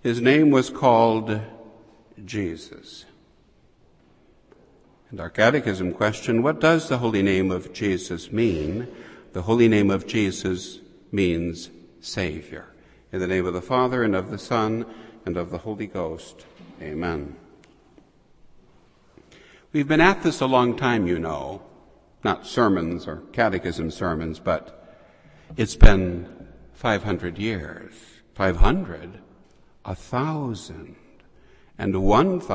His name was called Jesus. And our catechism question, what does the holy name of Jesus mean? The holy name of Jesus means Savior. In the name of the Father, and of the Son, and of the Holy Ghost. Amen. We've been at this a long time, you know. Not sermons or catechism sermons, but it's been 500 years. 500? 1,000. And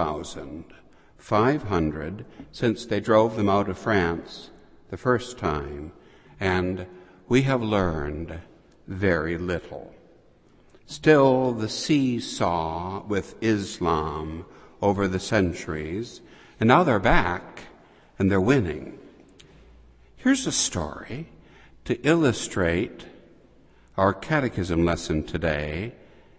1,500 since they drove them out of France the first time. And we have learned very little. Still, the seesaw with Islam over the centuries, and now they're back and they're winning. Here's a story to illustrate our catechism lesson today.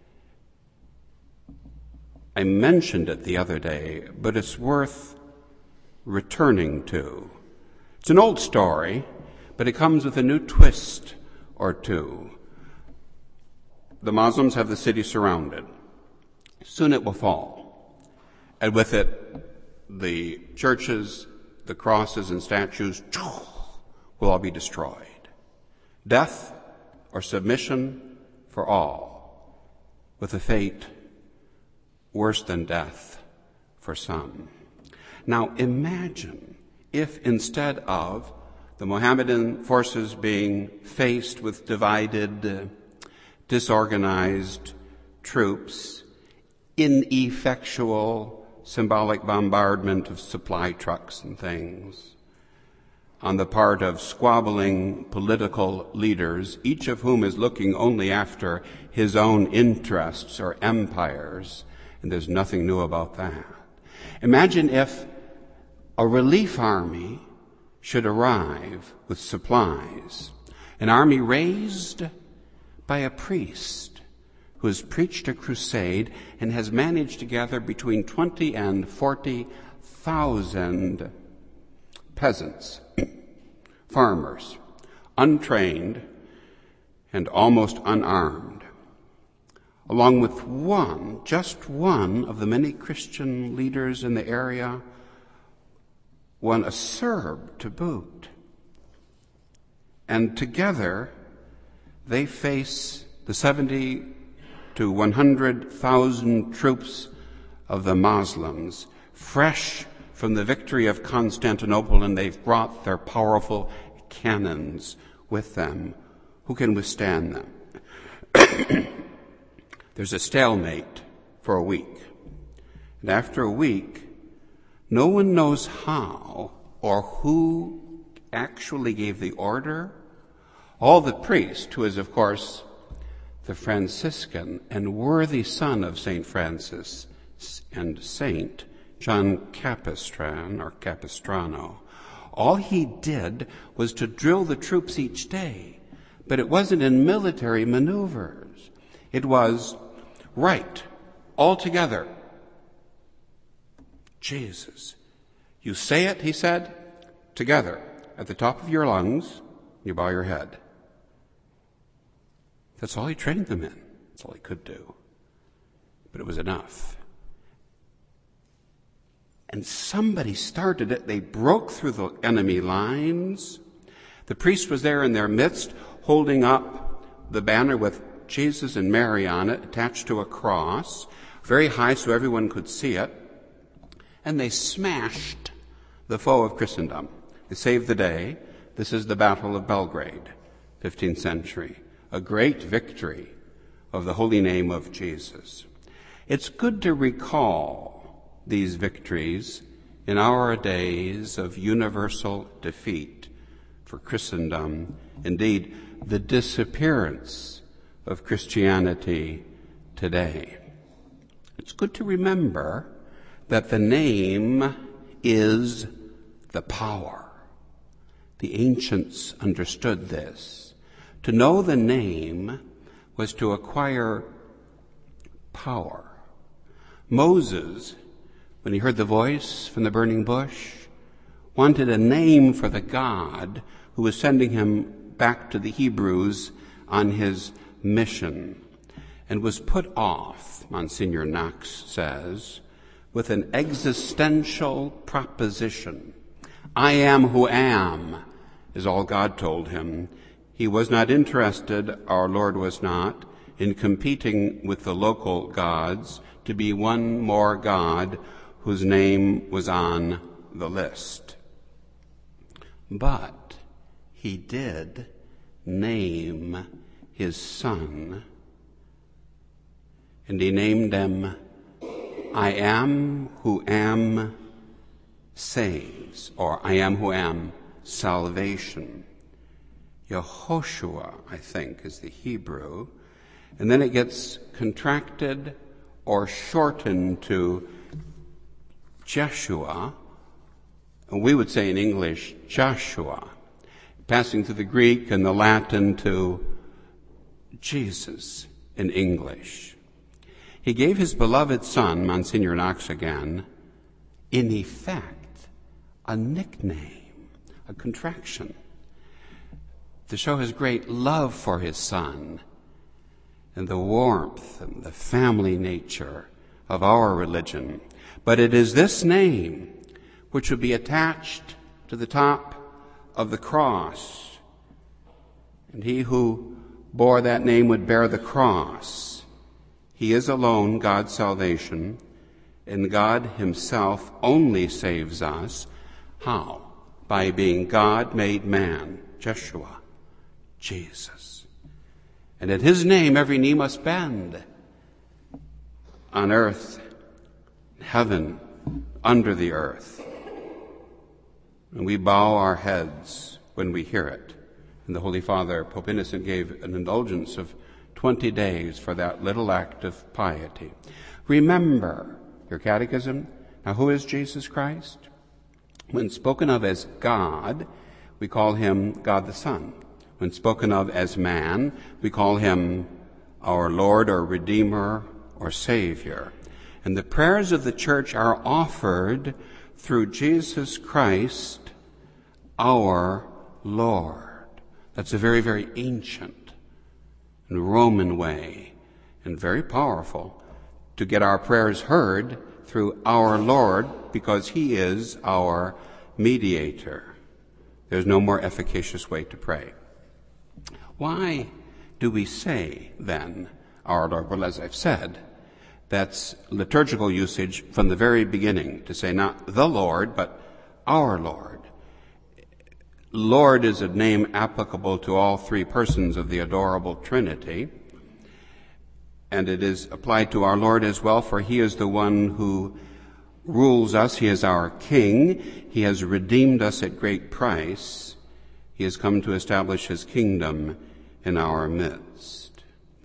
I mentioned it the other day, but it's worth returning to. It's an old story, but it comes with a new twist or two. The Muslims have the city surrounded. Soon it will fall. And with it, the churches, the crosses and statues will all be destroyed. Death or submission for all, with a fate worse than death for some. Now imagine if instead of the Mohammedan forces being faced with divided, disorganized troops, ineffectual symbolic bombardment of supply trucks and things on the part of squabbling political leaders, each of whom is looking only after his own interests or empires, and there's nothing new about that. Imagine if a relief army should arrive with supplies, an army raised by a priest who has preached a crusade and has managed to gather between 20 and 40,000 peasants, farmers, untrained and almost unarmed, along with just one of the many Christian leaders in the area, a Serb to boot. And together they face the 70 to 100,000 troops of the Muslims, fresh from the victory of Constantinople, and they've brought their powerful cannons with them. Who can withstand them? There's a stalemate for a week. And after a week, no one knows how or who actually gave the order. All the priest, who is, of course, the Franciscan and worthy son of St. Francis and Saint John Capistrano, all he did was to drill the troops each day. But it wasn't in military maneuvers. It was, right, all together. Jesus. You say it, he said, together, at the top of your lungs, you bow your head. That's all he trained them in. That's all he could do. But it was enough. And somebody started it. They broke through the enemy lines. The priest was there in their midst, holding up the banner with Jesus and Mary on it, attached to a cross, very high so everyone could see it. And they smashed the foe of Christendom. They saved the day. This is the Battle of Belgrade, 15th century. A great victory of the holy name of Jesus. It's good to recall these victories in our days of universal defeat for Christendom, indeed, the disappearance of Christianity today. It's good to remember that the name is the power. The ancients understood this. To know the name was to acquire power. Moses, when he heard the voice from the burning bush, wanted a name for the God who was sending him back to the Hebrews on his mission. and was put off, Monsignor Knox says, with an existential proposition. I am who am, is all God told him. He was not interested, our Lord was not, in competing with the local gods to be one more god whose name was on the list. But he did name his son, and he named him I am who am saves, or I am who am salvation. Yehoshua, I think, is the Hebrew. And then it gets contracted or shortened to Jeshua. And we would say in English, Joshua, passing through the Greek and the Latin to Jesus in English. He gave his beloved son, Monsignor Knox again, in effect, a nickname, a contraction, to show his great love for his son and the warmth and the family nature of our religion. But it is this name which would be attached to the top of the cross. And he who bore that name would bear the cross. He is alone God's salvation, and God himself only saves us. How? By being God made man, Jeshua, Jesus. And at his name every knee must bend, on earth, heaven, under the earth. And we bow our heads when we hear it. And the Holy Father, Pope Innocent, gave an indulgence of 20 days for that little act of piety. Remember your catechism. Now, who is Jesus Christ? When spoken of as God, we call him God the Son. When spoken of as man, we call him our Lord or Redeemer or Savior. And the prayers of the Church are offered through Jesus Christ, our Lord. That's a very, very ancient and Roman way, and very powerful to get our prayers heard through our Lord, because he is our mediator. There's no more efficacious way to pray. Why do we say, then, our Lord? Well, as I've said, that's liturgical usage from the very beginning, to say not the Lord, but our Lord. Lord is a name applicable to all three persons of the adorable Trinity, and it is applied to our Lord as well, for he is the one who rules us. He is our King. He has redeemed us at great price. He has come to establish his kingdom in our midst.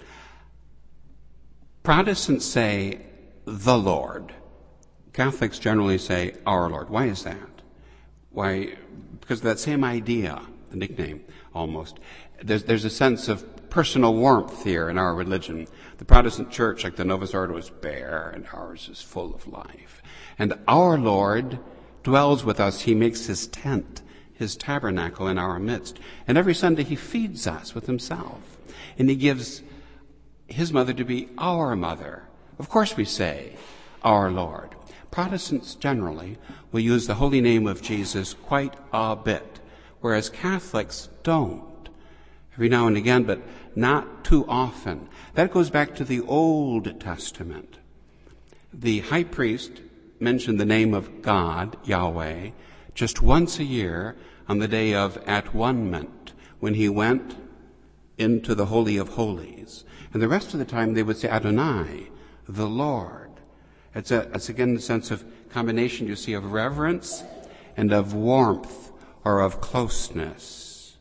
Protestants say the Lord. Catholics generally say our Lord. Why is that? Why? Because of that same idea, the nickname almost. There's a sense of personal warmth here in our religion. The Protestant church, like the Novus Ordo, is bare, and ours is full of life. And our Lord dwells with us. He makes his tent, his tabernacle in our midst. And every Sunday he feeds us with himself. And he gives his mother to be our mother. Of course we say, our Lord. Protestants generally will use the holy name of Jesus quite a bit, whereas Catholics don't. Every now and again, but not too often. That goes back to the Old Testament. The high priest mentioned the name of God, Yahweh, just once a year on the day of At-One-ment, when he went into the Holy of Holies. And the rest of the time they would say Adonai, the Lord. It's again the sense of combination, you see, of reverence and of warmth or of closeness.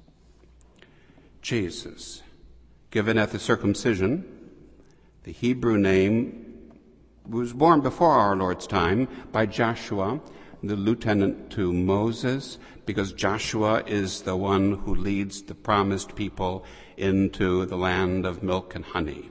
Jesus, given at the circumcision, the Hebrew name was born before our Lord's time by Joshua, the lieutenant to Moses, because Joshua is the one who leads the promised people into the land of milk and honey,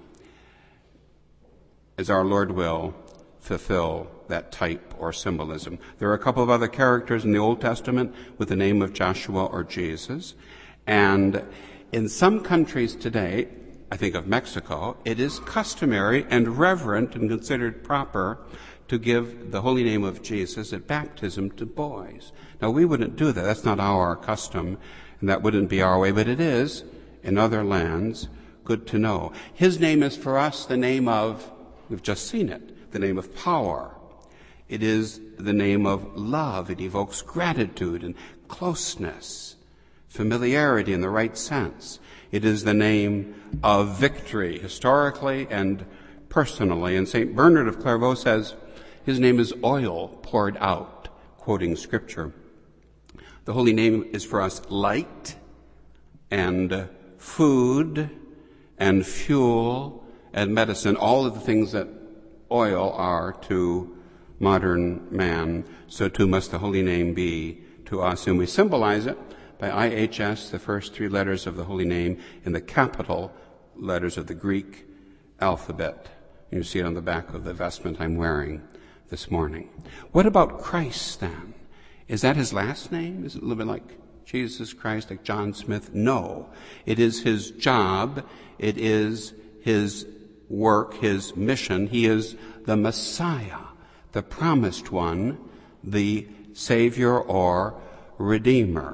as our Lord will fulfill that type or symbolism. There are a couple of other characters in the Old Testament with the name of Joshua or Jesus, and in some countries today, I think of Mexico, it is customary and reverent and considered proper to give the holy name of Jesus at baptism to boys. Now, we wouldn't do that. That's not our custom, and that wouldn't be our way, but it is in other lands. Good to know. His name is for us the name of, we've just seen it, the name of power. It is the name of love. It evokes gratitude and closeness, familiarity in the right sense. It is the name of victory, historically and personally. And St. Bernard of Clairvaux says his name is oil poured out, quoting Scripture. The holy name is for us light and food and fuel and medicine, all of the things that oil are to modern man, so too must the holy name be to us. And we symbolize it by IHS, the first three letters of the holy name, in the capital letters of the Greek alphabet. You see it on the back of the vestment I'm wearing this morning. What about Christ, then? Is that his last name? Is it a little bit like Jesus Christ, like John Smith? No. It is his job. It is his work, his mission. He is the Messiah, the promised one, the Savior or Redeemer.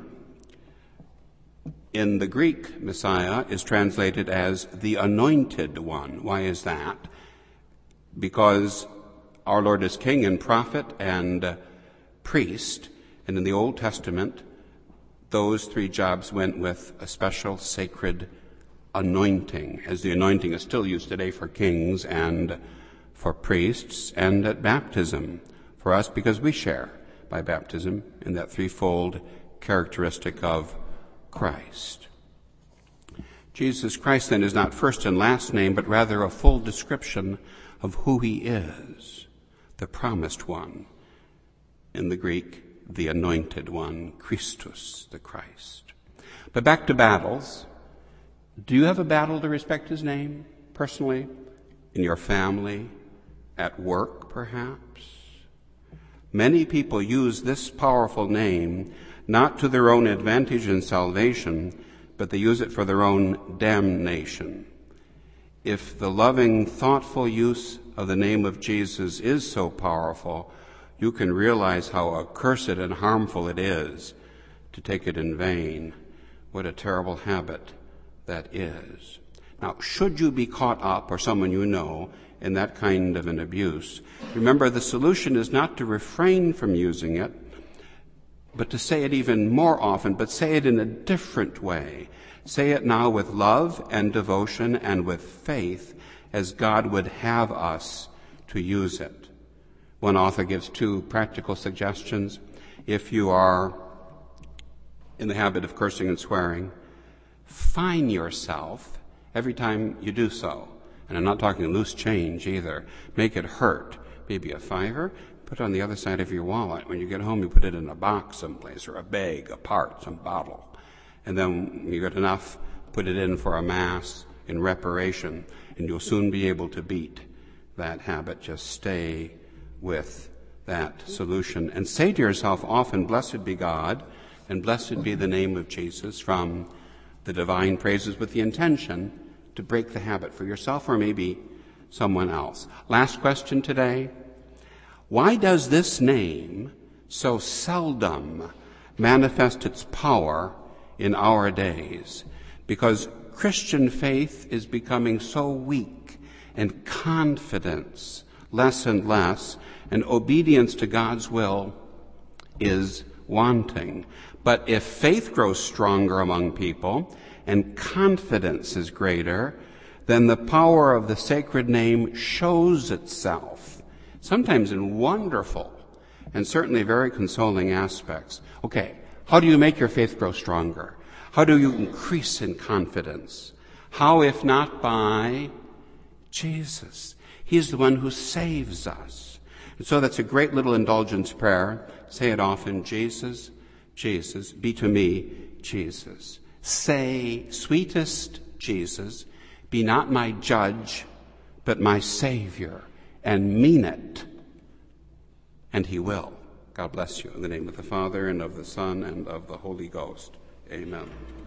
In the Greek, Messiah is translated as the Anointed One. Why is that? Because our Lord is King and Prophet and Priest, and in the Old Testament, those three jobs went with a special sacred anointing, as the anointing is still used today for kings and for priests, and at baptism for us, because we share by baptism in that threefold characteristic of Christ. Jesus Christ, then, is not first and last name, but rather a full description of who he is, the promised one. In the Greek, the anointed one, Christus, the Christ. But back to battles. Do you have a battle to respect his name, personally, in your family, at work, perhaps? Many people use this powerful name not to their own advantage and salvation, but they use it for their own damnation. If the loving, thoughtful use of the name of Jesus is so powerful, you can realize how accursed and harmful it is to take it in vain. What a terrible habit that is. Now, should you be caught up, or someone you know, in that kind of an abuse, remember the solution is not to refrain from using it, but to say it even more often, but say it in a different way. Say it now with love and devotion and with faith, as God would have us to use it. One author gives two practical suggestions. If you are in the habit of cursing and swearing, fine yourself every time you do so. And I'm not talking loose change either. Make it hurt. Maybe a $5, put it on the other side of your wallet. When you get home, you put it in a box someplace, or a bag, a part, some bottle. And then when you get enough, put it in for a mass in reparation, and you'll soon be able to beat that habit. Just stay with that solution. And say to yourself often, blessed be God, and blessed be the name of Jesus, from the divine praises, with the intention to break the habit for yourself or maybe someone else. Last question today. Why does this name so seldom manifest its power in our days? Because Christian faith is becoming so weak, and confidence less and less, and obedience to God's will is wanting. But if faith grows stronger among people and confidence is greater, then the power of the sacred name shows itself, sometimes in wonderful and certainly very consoling aspects. Okay, how do you make your faith grow stronger? How do you increase in confidence? How, if not by Jesus? He's the one who saves us. And so that's a great little indulgence prayer. Say it often. Jesus, Jesus, be to me Jesus. Say, sweetest Jesus, be not my judge, but my Savior, and mean it. And he will. God bless you. In the name of the Father, and of the Son, and of the Holy Ghost. Amen.